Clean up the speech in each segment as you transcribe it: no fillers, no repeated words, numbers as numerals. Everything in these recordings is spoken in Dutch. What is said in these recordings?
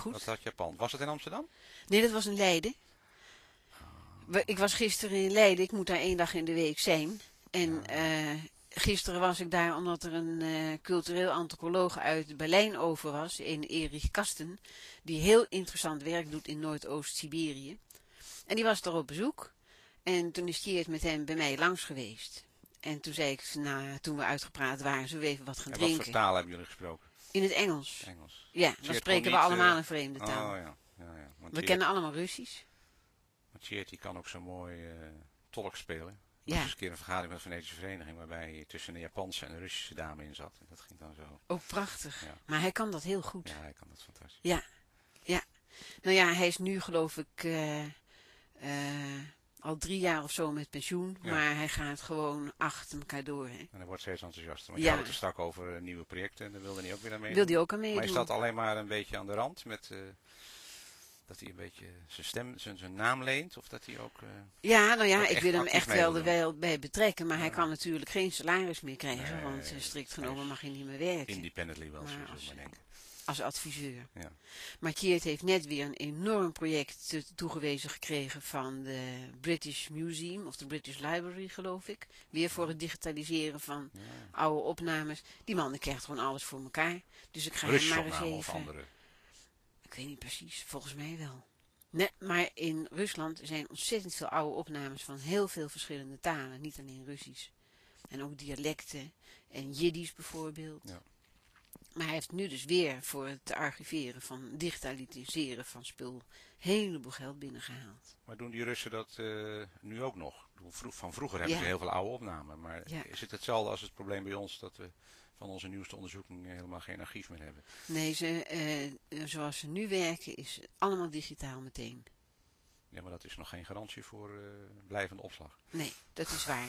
goed. Dat had Japan. Was het in Amsterdam? Nee, dat was in Leiden. Ik was gisteren in Leiden. Ik moet daar 1 dag in de week zijn. En gisteren was ik daar omdat er een cultureel antropoloog uit Berlijn over was. Een Erich Kasten. Die heel interessant werk doet in Noordoost-Siberië. En die was er op bezoek. En toen is Tjeerd met hem bij mij langs geweest. En toen zei ik, toen we uitgepraat waren, zullen we even wat gaan En drinken. wat voor taal hebben jullie gesproken? In het Engels. Engels. Ja, dan Tjeerd spreken kon we niet, allemaal een vreemde taal. Oh ja. Want We Tjeerd- kennen allemaal Russisch. want Tjeerd die kan ook zo mooi tolk spelen. Er Ja. was eens een keer een vergadering met de Venetische Vereniging waarbij hij tussen een Japanse en een Russische dame in zat. En dat ging dan zo. Oh, prachtig. Ja. Maar hij kan dat heel goed. Ja, hij kan dat fantastisch. Ja, ja. Nou ja, hij is nu geloof ik al 3 jaar of zo met pensioen. Ja. Maar hij gaat gewoon achter elkaar door. Hè. En hij wordt steeds enthousiaster. Want Ja. je had het er straks over nieuwe projecten en daar wilde hij ook weer aan meedoen. Wil hij ook aan meedoen? Maar is dat alleen maar een beetje aan de rand met dat hij een beetje zijn naam leent? Of dat hij ook... Ja, nou ja, ook ik echt wil hem actief echt mee wel wil er doen? wel bij betrekken. Maar hij Ja. kan natuurlijk geen salaris meer krijgen. Nee, Want strikt hij genomen is mag hij niet meer werken. independently wel, Maar zullen als- we maar denken. Als adviseur. Ja. Maar Tjeerd heeft net weer een enorm project toegewezen gekregen van de British Museum of de British Library, geloof ik. Weer voor het digitaliseren van Ja. oude opnames. Die man die krijgt gewoon alles voor elkaar. Dus ik ga hem Russische maar eens opname of even... andere. Ik weet niet precies, volgens mij wel. Nee, maar in Rusland zijn ontzettend veel oude opnames van heel veel verschillende talen. Niet alleen Russisch. En ook dialecten en Jiddisch bijvoorbeeld. Ja. Maar hij heeft nu dus weer voor het archiveren van, digitaliseren van spul, een heleboel geld binnengehaald. Maar doen die Russen dat nu ook nog? Ik bedoel, van vroeger hebben Ja. ze heel veel oude opnamen. Maar Ja. is het hetzelfde als het probleem bij ons dat we van onze nieuwste onderzoeking helemaal geen archief meer hebben? Nee, zoals ze nu werken is allemaal digitaal meteen. Ja, maar dat is nog geen garantie voor blijvende opslag. Nee, dat is waar.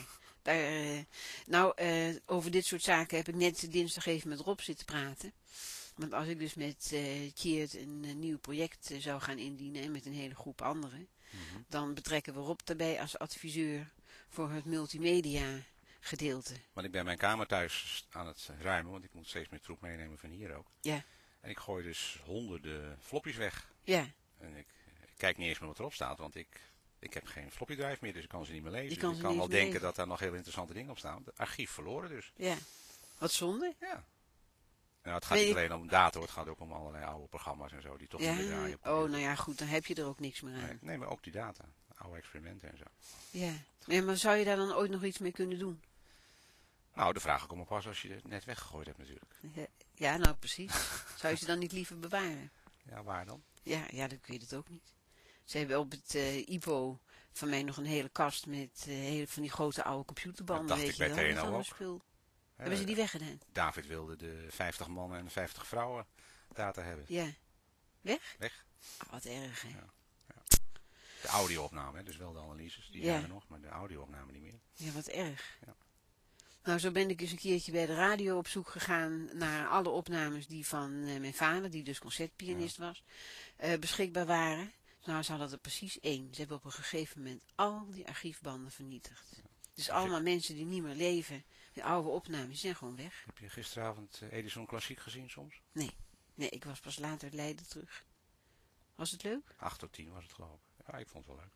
Over dit soort zaken heb ik net dinsdag even met Rob zitten praten. Want als ik dus met Tjeerd een nieuw project zou gaan indienen en met een hele groep anderen, Mhm. dan betrekken we Rob daarbij als adviseur voor het multimedia gedeelte. Want ik ben mijn kamer thuis aan het ruimen, want ik moet steeds meer troep meenemen van hier ook. Ja, En ik gooi dus honderden floppies weg. ja. En ik kijk niet eens meer wat erop staat, want ik heb geen floppy drive meer, dus ik kan ze niet meer lezen. Je kan Dus ze ik kan niet wel eens meer denken lezen. dat daar nog heel interessante dingen op staan. Het archief verloren dus. Ja. Wat zonde? Ja. Nou, het gaat Nee, niet alleen om data, het gaat ook om allerlei oude programma's en zo die toch niet meer Ja. draaien. op Oh, computer. nou ja, goed, dan heb je er ook niks meer aan. Nee, nee, maar ook die data. Oude experimenten en zo. Ja. Nee, maar zou je daar dan ooit nog iets mee kunnen doen? Nou, de vraag komt pas als je het net weggegooid hebt natuurlijk. Ja, nou precies. Zou je ze dan niet liever bewaren? Ja, waar dan? Ja, ik weet het ook niet. Ze hebben op het IPO van mij nog een hele kast met hele van die grote oude computerbanden. Dat dacht weet ik je bij wel, met TNO allemaal ook. spul. Hebben ze die weggedaan? David wilde de 50 mannen en 50 vrouwen data hebben. Ja. Weg? Weg. Oh, wat erg, hè? Ja. De audio-opname, hè, dus wel de analyses, die Ja. zijn er nog, maar de audio-opname niet meer. Ja, wat erg. Ja. Nou, zo ben ik eens een keertje bij de radio op zoek gegaan naar alle opnames die van mijn vader, die dus concertpianist was, beschikbaar waren. Nou, ze hadden er precies 1. Ze hebben op een gegeven moment al die archiefbanden vernietigd. Dus allemaal mensen die niet meer leven, die oude opnames, die zijn gewoon weg. Heb je gisteravond Edison Klassiek gezien soms? Nee, ik was pas later uit Leiden terug. Was het leuk? 8 tot 10 was het geloof ik. Ja, ik vond het wel leuk.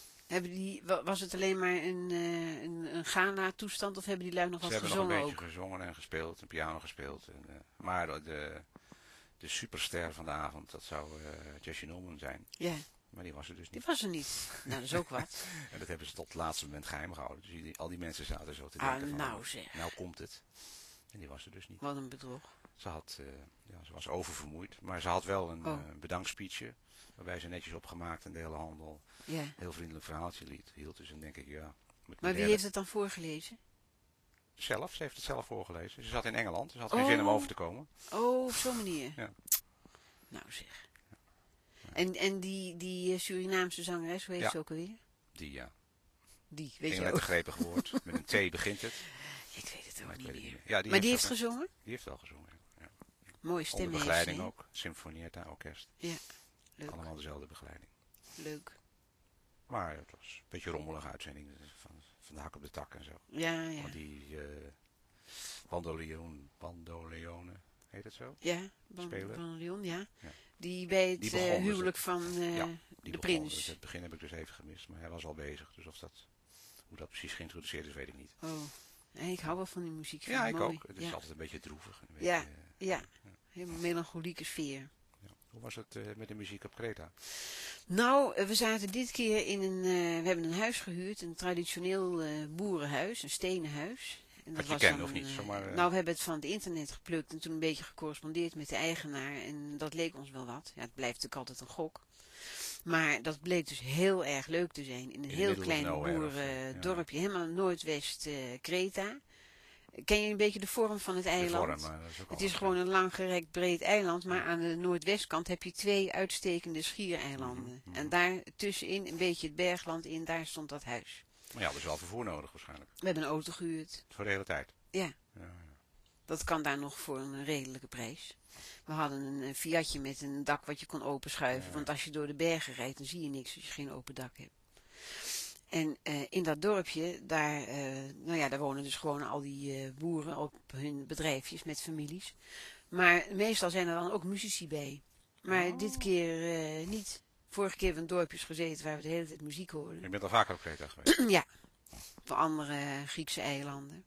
Was het alleen maar een gala-toestand of hebben die lui nog Ze wat hebben nog gezongen een beetje ook? gezongen en gespeeld, en piano gespeeld. En, maar de superster van de avond, dat zou Jesse Norman zijn. Ja, Maar die was er dus die niet. was er niet. Nou, dat is ook wat. En dat hebben ze tot het laatste moment geheim gehouden. Dus al die mensen zaten zo te Ah, denken van, nou zeg. nou komt het. En die was er dus niet. Wat een bedrog. Ze was oververmoeid. Maar ze had wel een Oh. bedankspeechje. Waarbij ze netjes opgemaakt en de hele handel Ja. heel vriendelijk verhaaltje hield. Dus dan denk ik, ja. Maar wie heeft het dan voorgelezen? Zelf, ze heeft het zelf voorgelezen. Ze zat in Engeland, dus ze had geen zin om over te komen. Oh, op zo'n manier. Ja. Nou zeg. En die Surinaamse zangeres, hoe heet Ja. ze ook alweer? Die, ja. Die, weet Een je ook. lettergrepig woord. Met een T begint het. Ik weet het Maar ook ik weet niet het meer. niet meer. Ja, Maar die heeft wel- gezongen? Die heeft wel gezongen, ja. Mooie stem Onder heeft begeleiding ze, hè? ook. Sinfonietta Orkest. Ja, leuk. Allemaal dezelfde begeleiding. Leuk. Maar het was een beetje een rommelige uitzending. Van de hak op de tak en zo. Ja. Want die Bandoleone, heet het zo? Ja, Speler. van Leon, ja. Ja. Die bij het Die begon dus huwelijk van Die de begon, prins. dus het begin heb ik dus even gemist, maar hij was al bezig. Dus hoe dat precies geïntroduceerd is, weet ik niet. Oh, nee, ik hou wel van die muziek. Ja, ik mooi. ook. Het is altijd een beetje droevig. Een Ja, beetje, ja. Helemaal melancholieke sfeer. ja. Hoe was het met de muziek op Kreta? Nou, we zaten dit keer in we hebben een huis gehuurd, een traditioneel boerenhuis, een stenen huis. En Wat je kende of niet? Zomaar, Nou, we hebben het van het internet geplukt en toen een beetje gecorrespondeerd met de eigenaar. En dat leek ons wel wat. Ja, het blijft natuurlijk altijd een gok. Maar dat bleek dus heel erg leuk te zijn. In een heel klein boerendorpje, helemaal noordwest Kreta. Ken je een beetje de vorm van het eiland? De vorm, dat is ook Het is gewoon een langgerekt breed eiland, maar aan de noordwestkant heb je 2 uitstekende schiereilanden. En daar tussenin, een beetje het bergland in, daar stond dat huis. Maar ja, er is wel vervoer nodig waarschijnlijk. We hebben een auto gehuurd. Voor de hele tijd. Ja, Ja. dat kan daar nog voor een redelijke prijs. We hadden een Fiatje met een dak wat je kon openschuiven, want als je door de bergen rijdt, dan zie je niks als je geen open dak hebt. En in dat dorpje, daar wonen dus gewoon al die boeren op hun bedrijfjes met families. Maar meestal zijn er dan ook muzici bij. Maar dit keer niet. Vorige keer hebben we in dorpjes gezeten waar we de hele tijd muziek hoorden. Je bent al vaker op Kreta geweest. Ja, voor andere Griekse eilanden.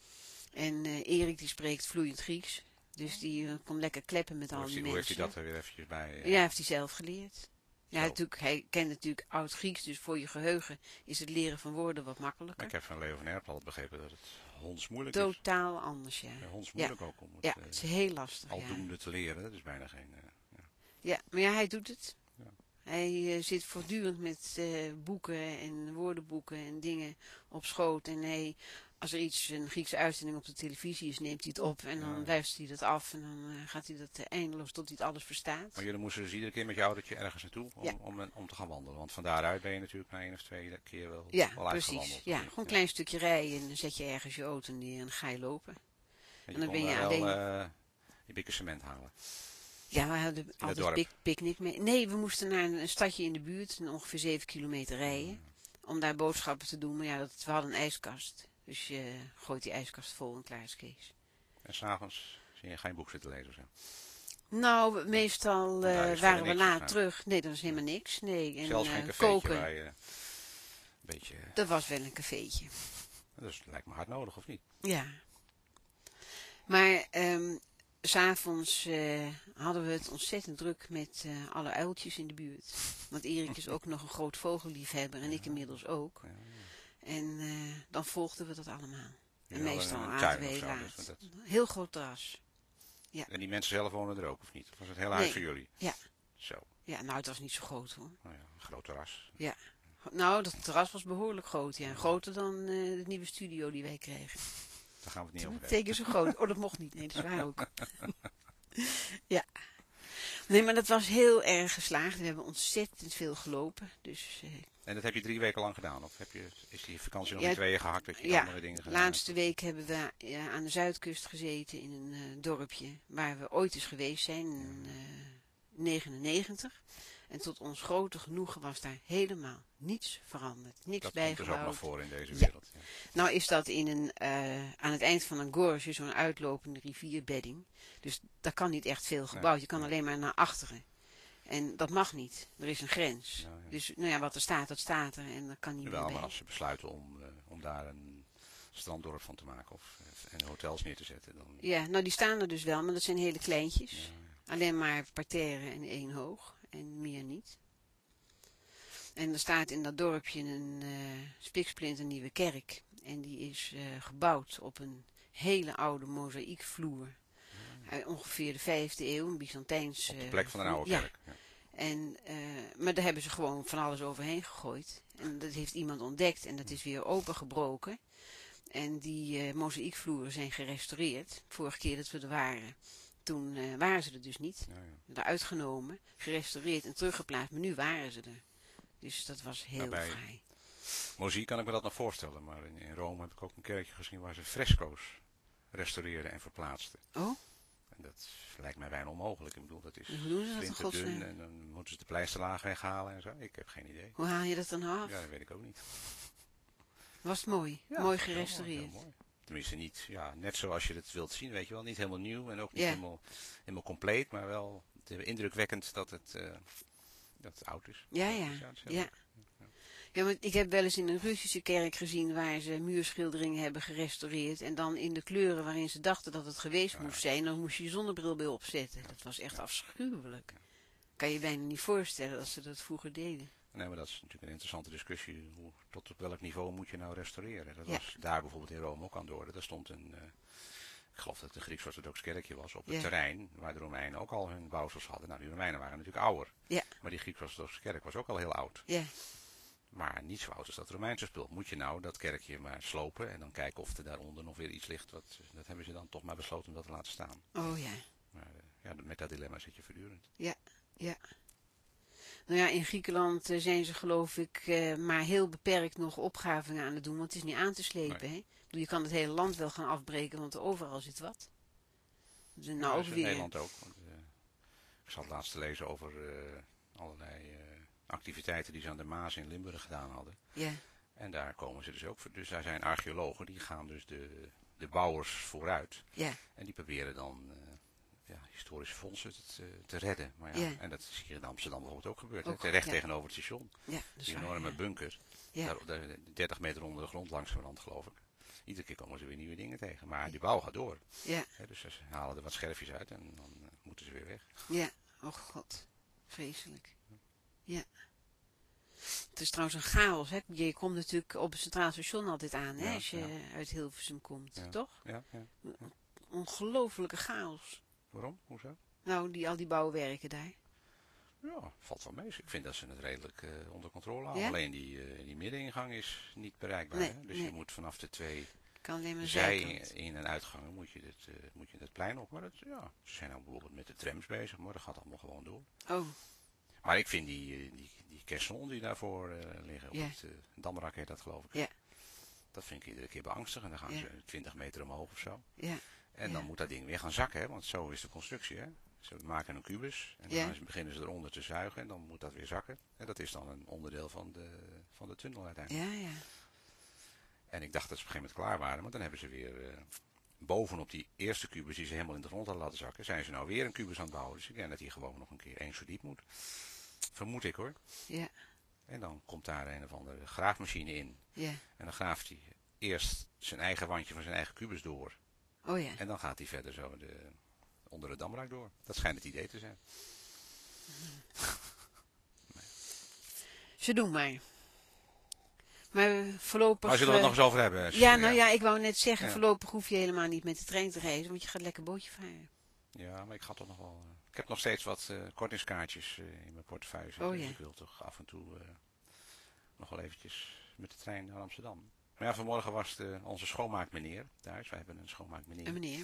En Erik die spreekt vloeiend Grieks. Dus die kon lekker kleppen met al die mensen. Hoe heeft hij dat er weer eventjes bij? Ja, heeft hij zelf geleerd. Ja, Zo. hij kent natuurlijk oud-Grieks, dus voor je geheugen is het leren van woorden wat makkelijker. Ik heb van Leo van Erp altijd begrepen dat het hondsmoeilijk is. Totaal anders, ja. Ja, hondsmoeilijk ook om het Ja, het is heel lastig, aldoende te leren. Dat is bijna geen... Ja, maar ja, hij doet het. Ja. Hij zit voortdurend met boeken en woordenboeken en dingen op schoot. En als er een Griekse uitzending op de televisie is, neemt hij het op en dan luistert hij dat af. En dan gaat hij dat eindeloos tot hij het alles verstaat. Maar jullie moesten dus iedere keer met je autootje ergens naartoe om te gaan wandelen. Want van daaruit ben je natuurlijk na 1 of 2 keer wel precies. uitgewandeld. Ja, gewoon een klein stukje rijden en dan zet je ergens je auto neer en dan ga je lopen. En dan ben je alleen... je bikken cement halen. Ja, we hadden altijd picknick mee. Nee, we moesten naar een stadje in de buurt, ongeveer 7 kilometer rijden. Om daar boodschappen te doen. Maar ja, we hadden een ijskast. Dus je gooit die ijskast vol en klaar is Kees. En s'avonds zie je geen boek zitten lezen of zo? Nou, meestal waren we laat terug. Nee, dat was helemaal niks. Nee, en zelfs geen cafeetje koken. waar je een beetje... Dat was wel een cafeetje. Dat lijkt me hard nodig, of niet? Ja. Maar... 'S'avonds hadden we het ontzettend druk met alle uiltjes in de buurt. Want Erik is ook nog een groot vogelliefhebber en ik inmiddels ook. Ja. En dan volgden we dat allemaal. En hadden meestal een aten tuin we of heel zo, laat. dus dat- Heel groot terras. Ja. En die mensen zelf wonen er ook, of niet? Of was het hele huis Nee. voor jullie? Ja. Zo, Ja, nou het was niet zo groot hoor. nou ja, een groot terras. Ja. Nou, dat terras was behoorlijk groot. Ja. Groter dan de nieuwe studio die wij kregen. Daar gaan we het niet over hebben. Teken zo groot. Oh, dat mocht niet. Nee, dat is waar ook. Ja. Nee, maar dat was heel erg geslaagd. We hebben ontzettend veel gelopen. Dus, En dat heb je 3 weken lang gedaan? Of is die vakantie nog in 2 gehakt? Dat je andere dingen de gedaan laatste week hebben we aan de Zuidkust gezeten in een dorpje waar we ooit eens geweest zijn, in 99. En tot ons grote genoegen was daar helemaal niets veranderd. Niks dat komt dus bijgebouwd. ook nog voor in deze wereld. Ja. Nou is dat aan het eind van een gorge, zo'n uitlopende rivierbedding. Dus daar kan niet echt veel gebouwd. Je kan alleen maar naar achteren. En dat mag niet. Er is een grens. Ja, ja. Dus nou ja, wat er staat, dat staat er. En dat kan niet meer Jawel, bij. maar als ze besluiten om daar een stranddorp van te maken en hotels neer te zetten, dan... Ja, nou die staan er dus wel, maar dat zijn hele kleintjes. Ja. Alleen maar parterre en 1 hoog. En meer niet. En er staat in dat dorpje een spiksplinternieuwe kerk. En die is gebouwd op een hele oude mozaïekvloer. Uit ongeveer de 5e eeuw, een Byzantijns... Op de plek van een oude ja. kerk. Ja. En, maar daar hebben ze gewoon van alles overheen gegooid. En dat heeft iemand ontdekt en dat is weer opengebroken. En die mozaïekvloeren zijn gerestaureerd. Vorige keer dat we er waren, toen waren ze er dus niet. Ja, ja. Eruit genomen, gerestaureerd en teruggeplaatst. Maar nu waren ze er. Dus dat was heel fraai. Muziek kan ik me dat nog voorstellen. Maar in Rome heb ik ook een kerkje gezien waar ze fresco's restaureerden en verplaatsten. Oh? En dat lijkt mij bijna onmogelijk. Ik bedoel, dat is Hoe doen ze dat in flinterdun godsnaam? en dan moeten ze de pleisterlaag weghalen en zo. Ik heb geen idee. Hoe haal je dat dan af? Ja, dat weet ik ook niet. Was het mooi? Ja, Mooi heel gerestaureerd. heel mooi. tenminste niet, ja, net zoals je het wilt zien, weet je wel. Niet helemaal nieuw en ook niet Ja. helemaal compleet, maar wel indrukwekkend dat het oud is. Ja, Dat ja. is het is heel Ja. leuk. Ja, want ik heb wel eens in een Russische kerk gezien waar ze muurschilderingen hebben gerestaureerd. En dan in de kleuren waarin ze dachten dat het geweest moest zijn, dan moest je je zonnebril bij opzetten. Dat was echt afschuwelijk. Kan je bijna niet voorstellen dat ze dat vroeger deden. Nee, maar dat is natuurlijk een interessante discussie. Tot op welk niveau moet je nou restaureren? Dat Ja. was daar bijvoorbeeld in Rome ook aan de orde. Daar stond ik geloof dat het een Grieks-orthodox kerkje was, op het terrein waar de Romeinen ook al hun bouwsels hadden. Nou, die Romeinen waren natuurlijk ouder. Ja. Maar die Grieks-orthodoxe kerk was ook al heel oud. Ja. Maar niet zo oud als dat Romeinse spul. Moet je nou dat kerkje maar slopen en dan kijken of er daaronder nog weer iets ligt. Dat hebben ze dan toch maar besloten om dat te laten staan. Oh ja. Maar ja, met dat dilemma zit je voortdurend. Ja. Ja. Nou ja, in Griekenland zijn ze geloof ik maar heel beperkt nog opgravingen aan het doen, want het is niet aan te slepen. Nee. Hè? Ik bedoel, je kan het hele land wel gaan afbreken, want overal zit wat. Dus nou Ja, ook dat is in weer. Nederland ook. Want, ik zat laatst te lezen over allerlei activiteiten die ze aan de Maas in Limburg gedaan hadden. Ja. En daar komen ze dus ook voor. Dus daar zijn archeologen, die gaan dus de bouwers vooruit. Ja. En die proberen dan historische fondsen te redden. Maar ja, Ja. en dat is hier in Amsterdam bijvoorbeeld ook gebeurd. Ook, Terecht ja. tegenover het station. Ja, dat is Die waar, enorme ja. bunker. Ja. Daar 30 meter onder de grond langs gerand, geloof ik. Iedere keer komen ze weer nieuwe dingen tegen. Maar die bouw gaat door. Ja. Dus ze halen er wat scherfjes uit en dan moeten ze weer weg. Ja. Oh god. Vreselijk. Ja. Het is trouwens een chaos, hè? Je komt natuurlijk op het Centraal Station altijd aan, hè? Ja, Als je ja. uit Hilversum komt, Ja. toch? Ja, ja. Ongelofelijke chaos. Waarom? Hoezo? Nou, al die bouwwerken daar. Ja, valt wel mee. Ik vind dat ze het redelijk onder controle houden. Ja? Alleen die middeningang is niet bereikbaar. Nee, Hè? Dus nee. je moet vanaf de twee Kan alleen maar zij zijkant. in- en uitgangen moet je het plein op. Maar ze zijn nou bijvoorbeeld met de trams bezig, maar dat gaat allemaal gewoon door. Oh, Maar ik vind die caissons die daarvoor liggen, op Ja. het Damrak heet dat geloof ik. Ja. Dat vind ik iedere keer beangstigend. Dan gaan Ja. ze 20 meter omhoog of zo. ja. En dan Ja. moet dat ding weer gaan zakken, hè? Want zo is de constructie. Hè? Ze maken een kubus en dan Ja. beginnen ze eronder te zuigen en dan moet dat weer zakken. En dat is dan een onderdeel van de tunnel uiteindelijk. Ja, ja. En ik dacht dat ze op een gegeven moment klaar waren, maar dan hebben ze weer bovenop die eerste kubus die ze helemaal in de grond hadden laten zakken, zijn ze nou weer een kubus aan het bouwen. Dus ik denk dat die gewoon nog een keer 1 zo diep moet. Vermoed ik hoor. Ja. En dan komt daar een of andere graafmachine in. Ja. En dan graaft hij eerst zijn eigen wandje van zijn eigen kubus door. Oh ja. En dan gaat hij verder zo onder de Damrak door. Dat schijnt het idee te zijn. Ze doen maar. Maar voorlopig... Maar zullen we het nog eens over hebben? ja, Sylvia? nou ja, ik wou net zeggen, Ja. voorlopig hoef je helemaal niet met de trein te reizen, want je gaat lekker bootje varen. Ja, maar ik ga toch nog wel... ik heb nog steeds wat kortingskaartjes in mijn portefeuille zitten. Oh, Dus ja. ik wil toch af en toe nog wel eventjes met de trein naar Amsterdam. Maar ja, vanmorgen was onze schoonmaakmeneer thuis. Wij hebben een schoonmaakmeneer. En meneer?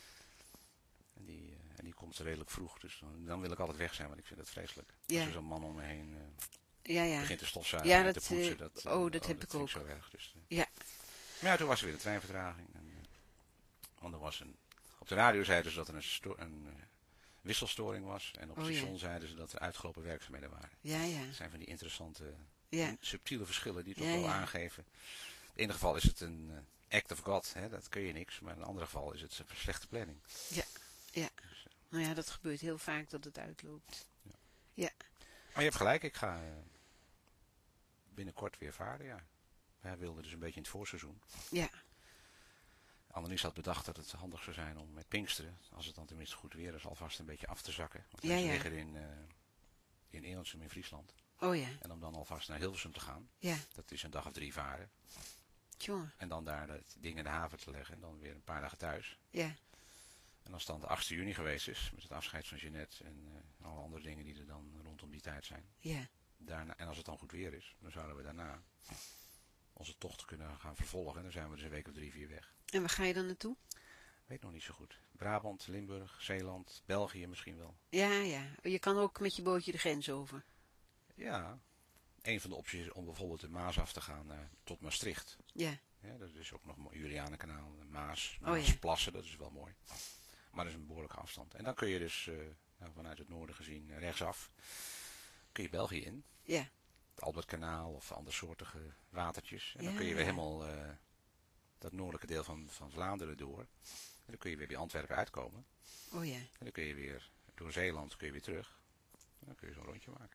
En die komt redelijk vroeg. Dus dan wil ik altijd weg zijn, want ik vind het vreselijk. Ja. Als er zo'n man om me heen Ja, ja. begint te stofzuigen Ja, en dat, te poetsen. dat heb ik vind ook. zo erg. Dus, Ja. Maar ja, toen was er weer een treinvertraging. Want er was op de radio zeiden ze dat er een wisselstoring was. En op het Oh, ja. station zeiden ze dat er uitgelopen werkzaamheden waren. Ja, ja. Dat zijn van die interessante, Ja. subtiele verschillen die toch Ja, wel ja. aangeven. In het ene geval is het een act of God, hè, dat kun je niks. Maar in een ander geval is het een slechte planning. Ja. Nou ja, dat gebeurt heel vaak dat het uitloopt. Maar je hebt gelijk, ik ga binnenkort weer varen, ja. Wij wilden dus een beetje in het voorseizoen. Ja. Annelies had bedacht dat het handig zou zijn om met Pinksteren, als het dan tenminste goed weer is, alvast een beetje af te zakken. Want Ja, wij ja. liggen in Eelsum in Friesland. Oh ja. En om dan alvast naar Hilversum te gaan. Ja. Dat is een dag of 3 varen. Jongen. En dan daar het ding in de haven te leggen en dan weer een paar dagen thuis. Ja. En als het dan de 8e juni geweest is, met het afscheid van Jeanette en alle andere dingen die er dan rondom die tijd zijn. Ja. Daarna, en als het dan goed weer is, dan zouden we daarna onze tocht kunnen gaan vervolgen. En dan zijn we dus een week of 3, 4 weg. En waar ga je dan naartoe? Weet nog niet zo goed. Brabant, Limburg, Zeeland, België misschien wel. Ja, ja. Je kan ook met je bootje de grens over. Ja, een van de opties is om bijvoorbeeld de Maas af te gaan tot Maastricht. Ja. Ja, dat is ook nog een Julianenkanaal, Maas, Oh, ja. Maasplassen, dat is wel mooi. Maar dat is een behoorlijke afstand. En dan kun je dus vanuit het noorden gezien rechtsaf, kun je België in. Ja. Het Albertkanaal of andersoortige watertjes. En dan Ja, kun je weer ja. helemaal dat noordelijke deel van Vlaanderen door. En dan kun je weer bij Antwerpen uitkomen. Oh ja. En dan kun je weer door Zeeland kun je weer terug. En dan kun je zo'n rondje maken.